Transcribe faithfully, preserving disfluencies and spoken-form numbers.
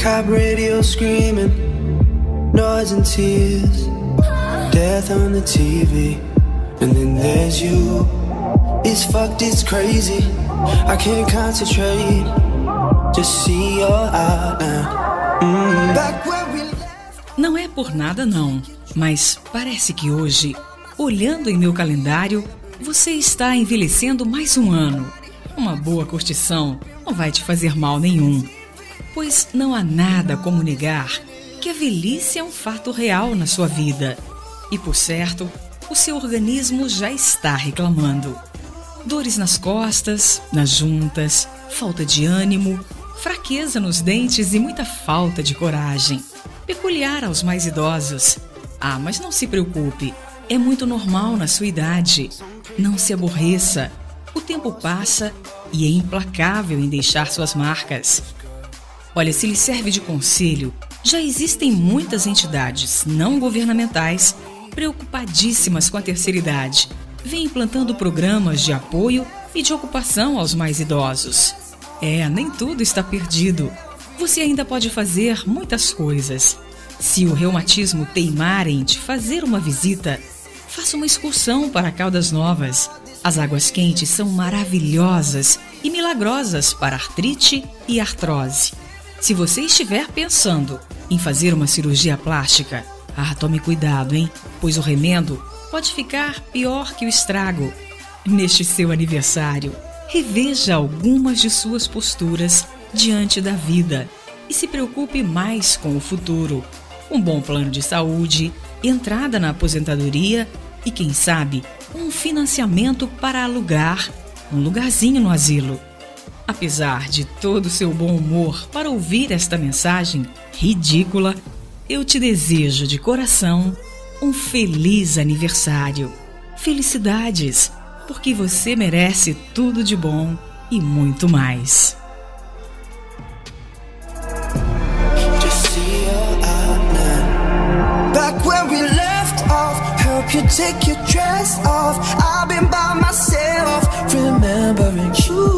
Cop radio screaming, noise and tears, death on the T V, and then there's you. It's fucked, it's crazy, I can't concentrate, just see your outline. Mm. Back where we left. Não é por nada não, mas parece que hoje, olhando em meu calendário, você está envelhecendo mais um ano. Uma boa curtição não vai te fazer mal nenhum, pois não há nada como negar que a velhice é um fato real na sua vida. E por certo, o seu organismo já está reclamando. Dores nas costas, nas juntas, falta de ânimo, fraqueza nos dentes e muita falta de coragem. Peculiar aos mais idosos. Ah, mas não se preocupe, é muito normal na sua idade. Não se aborreça, o tempo passa e é implacável em deixar suas marcas. Olha, se lhe serve de conselho, já existem muitas entidades não governamentais preocupadíssimas com a terceira idade. Vêm implantando programas de apoio e de ocupação aos mais idosos. É, nem tudo está perdido. Você ainda pode fazer muitas coisas. Se o reumatismo teimar em te fazer uma visita, faça uma excursão para Caldas Novas. As águas quentes são maravilhosas e milagrosas para artrite e artrose. Se você estiver pensando em fazer uma cirurgia plástica, ah, tome cuidado, hein? Pois o remendo pode ficar pior que o estrago. Neste seu aniversário, reveja algumas de suas posturas diante da vida e se preocupe mais com o futuro. Um bom plano de saúde, entrada na aposentadoria e, quem sabe, um financiamento para alugar um lugarzinho no asilo. Apesar de todo o seu bom humor para ouvir esta mensagem ridícula, eu te desejo de coração um feliz aniversário. Felicidades, porque você merece tudo de bom e muito mais. Back where we left off, help you take your dress off. I've been by myself, remembering you.